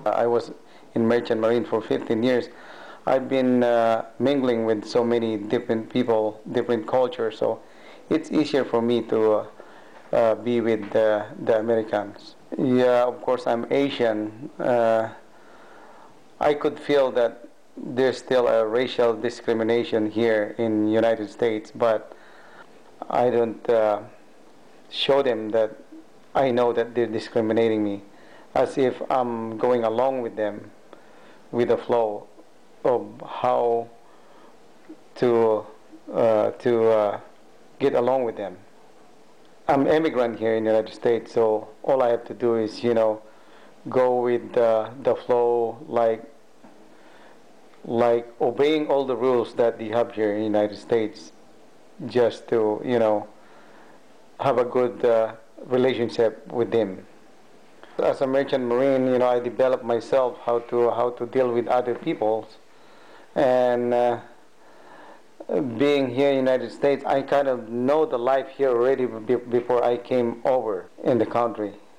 I was in Merchant Marine for 15 years. I've been mingling with so many different people, different cultures, so it's easier for me to be with the Americans. Yeah, of course, I'm Asian. I could feel that there's still a racial discrimination here in the United States, but I don't show them that I know that they're discriminating me, as if I'm going along with them with the flow of how to get along with them. I'm immigrant here in the United States, so all I have to do is go with the flow, like obeying all the rules that they have here in the United States, just to have a good relationship with them. As a merchant marine, I developed myself how to deal with other peoples, and being here in the United States, I kind of know the life here already before I came over in the country.